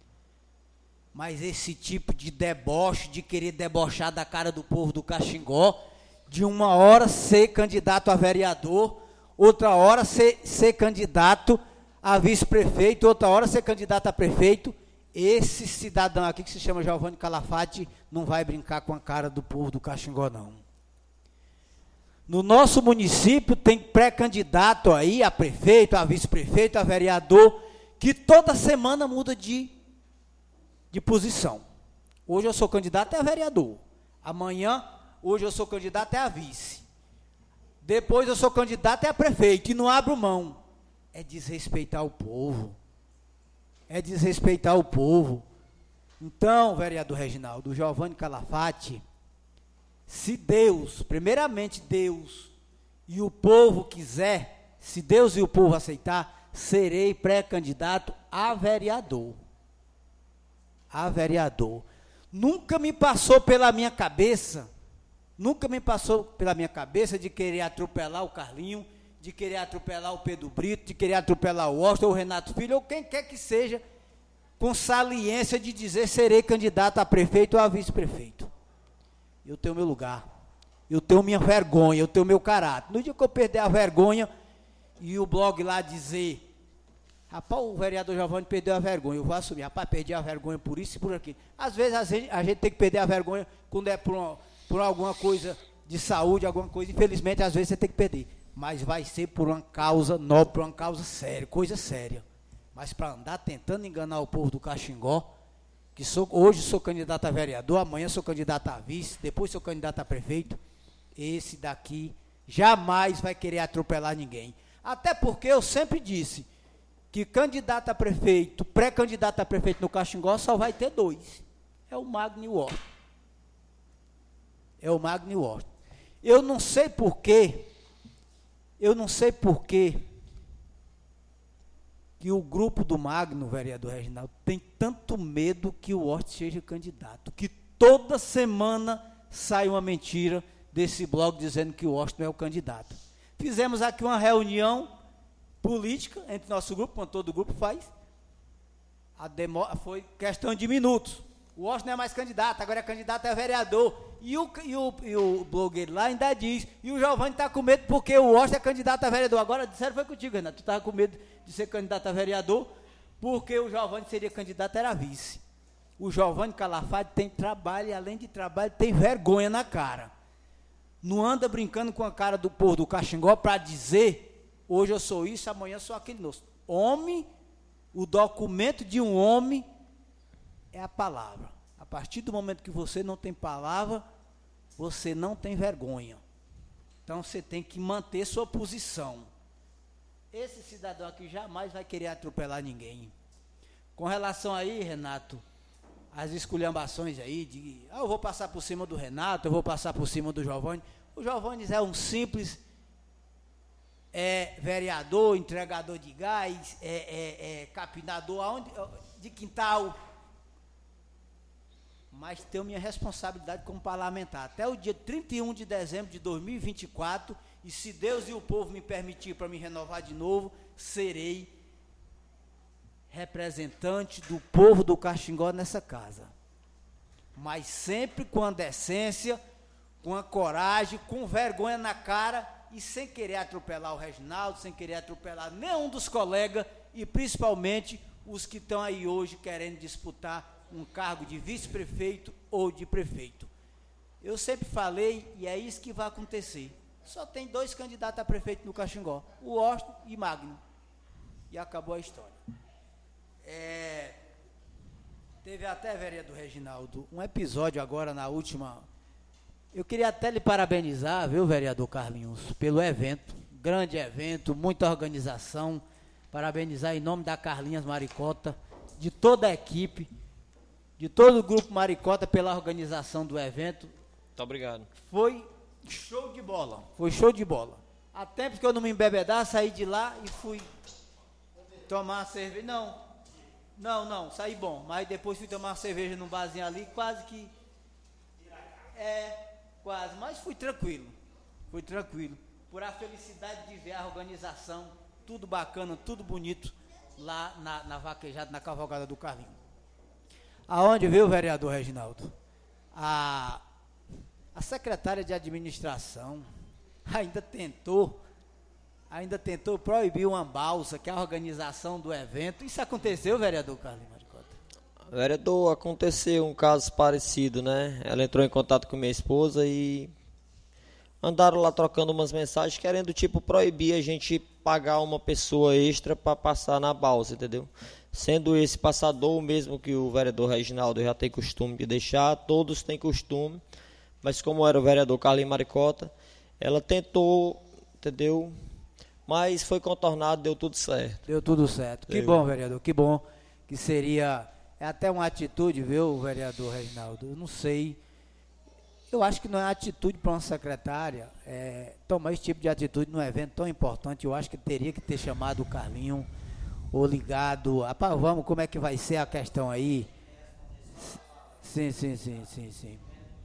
Mas esse tipo de deboche, de querer debochar da cara do povo do Caxingó, de uma hora ser candidato a vereador, outra hora ser, ser candidato a vice-prefeito, outra hora ser candidato a prefeito, esse cidadão aqui que se chama Giovanni Calafate não vai brincar com a cara do povo do Caxingó, não. No nosso município tem pré-candidato aí a prefeito, a vice-prefeito, a vereador, que toda semana muda de, de posição. Hoje eu sou candidato a vereador. Amanhã, hoje eu sou candidato a vice. Depois eu sou candidato a prefeito e não abro mão. É desrespeitar o povo. É desrespeitar o povo. Então, vereador Reginaldo, o Giovanni Calafate, se Deus, primeiramente Deus, e o povo quiser, se Deus e o povo aceitar, serei pré-candidato a vereador. A vereador. Nunca me passou pela minha cabeça, nunca me passou pela minha cabeça de querer atropelar o Carlinho, de querer atropelar o Pedro Brito, de querer atropelar o Washington, ou o Renato Filho, ou quem quer que seja, com saliência de dizer serei candidato a prefeito ou a vice-prefeito. Eu tenho meu lugar, eu tenho minha vergonha, eu tenho meu caráter. No dia que eu perder a vergonha e o blog lá dizer, rapaz, o vereador Giovanni perdeu a vergonha, eu vou assumir, rapaz, perdi a vergonha por isso e por aquilo. Às vezes a gente, a gente tem que perder a vergonha quando é por, uma, por alguma coisa de saúde, alguma coisa, infelizmente às vezes você tem que perder. Mas vai ser por uma causa nobre, por uma causa séria, coisa séria. Mas para andar tentando enganar o povo do Caxingó, que sou, hoje sou candidato a vereador, amanhã sou candidato a vice, depois sou candidato a prefeito, esse daqui jamais vai querer atropelar ninguém. Até porque eu sempre disse que candidato a prefeito, pré-candidato a prefeito no Caxingó só vai ter dois. É o Magno e o Washington. É o Magno e o Washington. Eu não sei porquê, eu não sei porquê que o grupo do Magno, vereador Reginaldo, tem tanto medo que o Washington seja candidato, que toda semana sai uma mentira desse blog dizendo que o Washington é o candidato. Fizemos aqui uma reunião política entre nosso grupo, como todo grupo faz, a demora, foi questão de minutos. O Washington não é mais candidato, agora é candidato a vereador. E o, e o, e o blogueiro lá ainda diz, e o Giovanni está com medo porque o Washington é candidato a vereador. Agora, disseram foi contigo, Renato, tu estava com medo de ser candidato a vereador, porque o Giovanni seria candidato, era vice. O Giovanni Calafate tem trabalho, e além de trabalho, tem vergonha na cara. Não anda brincando com a cara do povo do Caxingó para dizer, hoje eu sou isso, amanhã eu sou aquele nosso. Homem, o documento de um homem é a palavra. A partir do momento que você não tem palavra, você não tem vergonha. Então você tem que manter sua posição. Esse cidadão aqui jamais vai querer atropelar ninguém. Com relação aí, Renato, as esculhambações aí, de ah, eu vou passar por cima do Renato, eu vou passar por cima do Giovanni. O Giovanni é um simples é, vereador, entregador de gás, é, é, é, capinador aonde, de quintal. Mas tenho minha responsabilidade como parlamentar. Até o dia trinta e um de dezembro de dois mil e vinte e quatro, e se Deus e o povo me permitir para me renovar de novo, serei representante do povo do Caxingó nessa casa. Mas sempre com a decência, com a coragem, com vergonha na cara e sem querer atropelar o Reginaldo, sem querer atropelar nenhum dos colegas e principalmente os que estão aí hoje querendo disputar um cargo de vice-prefeito ou de prefeito. Eu sempre falei, e é isso que vai acontecer. Só tem dois candidatos a prefeito no Caxingó, o Austin e Magno. E acabou a história. É, teve até, vereador Reginaldo, um episódio agora na última... Eu queria até lhe parabenizar, viu, vereador Carlinhos, pelo evento, grande evento, muita organização. Parabenizar em nome da Carlinhas Maricota, de toda a equipe, de todo o grupo Maricota pela organização do evento.
Muito obrigado.
Foi show de bola, foi show de bola. Há tempos que eu não me embebedar, saí de lá e fui tomar uma cerveja. Não, não, não, saí bom, mas depois fui tomar uma cerveja num barzinho ali, quase que... É, quase, mas fui tranquilo, fui tranquilo. Por a felicidade de ver a organização, tudo bacana, tudo bonito, lá na, na vaquejada, na cavalgada do Carlinho. Aonde veio o vereador Reginaldo? A, a secretária de administração ainda tentou, ainda tentou proibir uma balsa, que é a organização do evento. Isso aconteceu, vereador Carlinhos Maricota?
Vereador, aconteceu um caso parecido, né? Ela entrou em contato com minha esposa e andaram lá trocando umas mensagens, querendo tipo proibir a gente pagar uma pessoa extra para passar na balsa, entendeu? Sendo esse passador o mesmo que o vereador Reginaldo já tem costume de deixar, todos têm costume, mas como era o vereador Carlinhos Maricota, ela tentou, entendeu? Mas foi contornado, deu tudo certo.
Deu tudo certo. Que
Deu.
bom, vereador, que bom. Que seria, é até uma atitude, viu, vereador Reginaldo? Eu não sei, eu acho que não é atitude para uma secretária é, tomar esse tipo de atitude num evento tão importante. Eu acho que teria que ter chamado o Carlinho ou ligado. Rapaz, vamos, como é que vai ser a questão aí? Sim, sim, sim, sim, sim.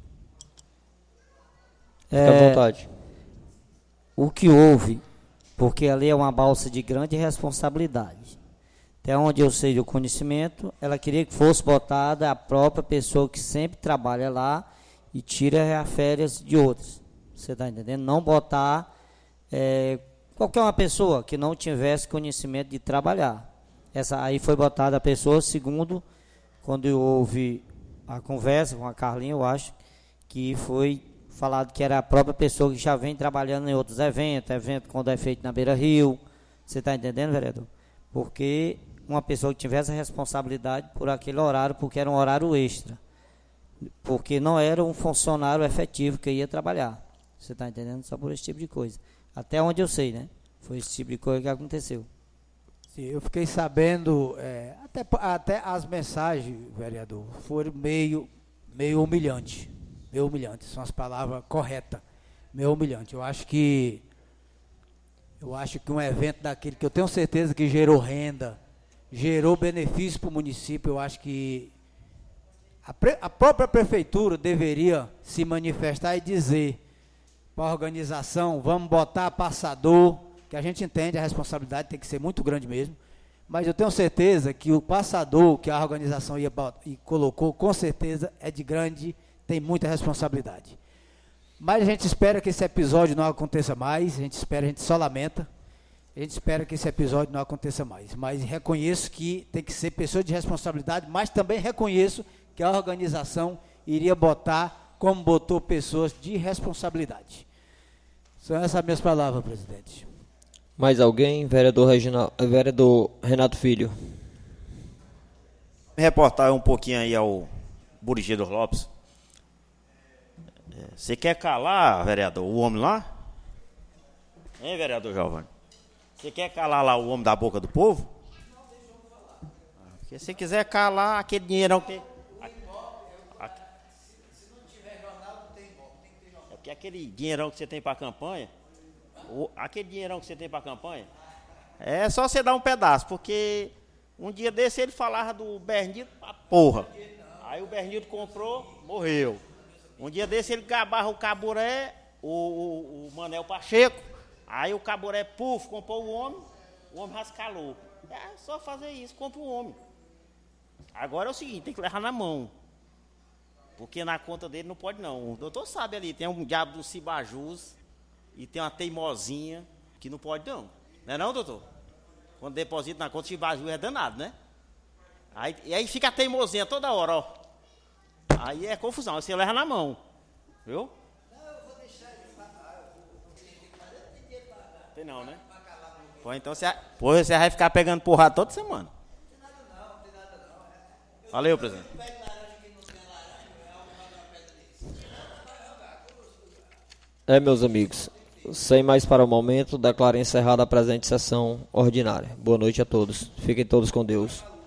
Fica à
É,
vontade.
o que houve, porque ali é uma balsa de grande responsabilidade. Até onde eu sei do conhecimento, ela queria que fosse botada a própria pessoa que sempre trabalha lá e tira as férias de outros. Você está entendendo? Não botar é, qualquer uma pessoa que não tivesse conhecimento de trabalhar. Essa aí foi botada a pessoa, segundo, quando houve a conversa com a Carlinha, eu acho, que foi falado que era a própria pessoa que já vem trabalhando em outros eventos, evento quando é feito na Beira Rio. Você está entendendo, vereador? Porque uma pessoa que tivesse a responsabilidade por aquele horário, porque era um horário extra. Porque não era um funcionário efetivo que ia trabalhar. Você está entendendo? Só por esse tipo de coisa. Até onde eu sei, né? Foi esse tipo de coisa que aconteceu.
Sim, eu fiquei sabendo, é, até, até as mensagens, vereador, foram meio, meio humilhante. Meio humilhante, são as palavras corretas. Meio humilhante. Eu acho que eu acho que um evento daquele que eu tenho certeza que gerou renda, gerou benefício para o município, eu acho que a, pre, a própria prefeitura deveria se manifestar e dizer para a organização, vamos botar passador, que a gente entende, a responsabilidade tem que ser muito grande mesmo, mas eu tenho certeza que o passador que a organização ia e colocou, com certeza é de grande, tem muita responsabilidade. Mas a gente espera que esse episódio não aconteça mais, a gente espera, a gente só lamenta, a gente espera que esse episódio não aconteça mais, mas reconheço que tem que ser pessoa de responsabilidade, mas também reconheço que a organização iria botar, como botou, pessoas de responsabilidade. São essas minhas palavras, presidente.
Mais alguém? Vereador, Reginaldo, vereador Renato Filho.
Me reportar um pouquinho aí ao Burigido Lopes. Você quer calar, vereador, o homem lá? Hein, vereador Giovanni? Você quer calar lá o homem da boca do povo? Não, deixa eu falar. Porque se quiser calar aquele dinheirão que... Se não tiver jornal, não tem imóvel. Tem que ter jornal. É porque aquele dinheirão que você tem para a campanha, o, aquele dinheirão que você tem para a campanha, é só você dar um pedaço, porque um dia desse ele falava do Bernito pra porra. Aí o Bernito comprou, morreu. Um dia desse ele gabava o Caburé, o, o, o Manel Pacheco. Aí o Caburé, puf, comprou o homem, o homem rascalou. É só fazer isso, compra o homem. Agora é o seguinte, tem que levar na mão. Porque na conta dele não pode não. O doutor sabe ali, tem um diabo do Cibajus e tem uma teimosinha que não pode não. Não é não, doutor? Quando deposita na conta, o Cibajus é danado, né? Aí, e aí fica a teimosinha toda hora, ó. Aí é confusão, aí você leva na mão. Viu? Tem não, né? Pô, então você, pô, você vai ficar pegando porrada toda semana. Não tem nada não, não tem nada não. Valeu, presidente.
É, meus amigos, sem mais para o momento, declaro encerrada a presente sessão ordinária. Boa noite a todos. Fiquem todos com Deus.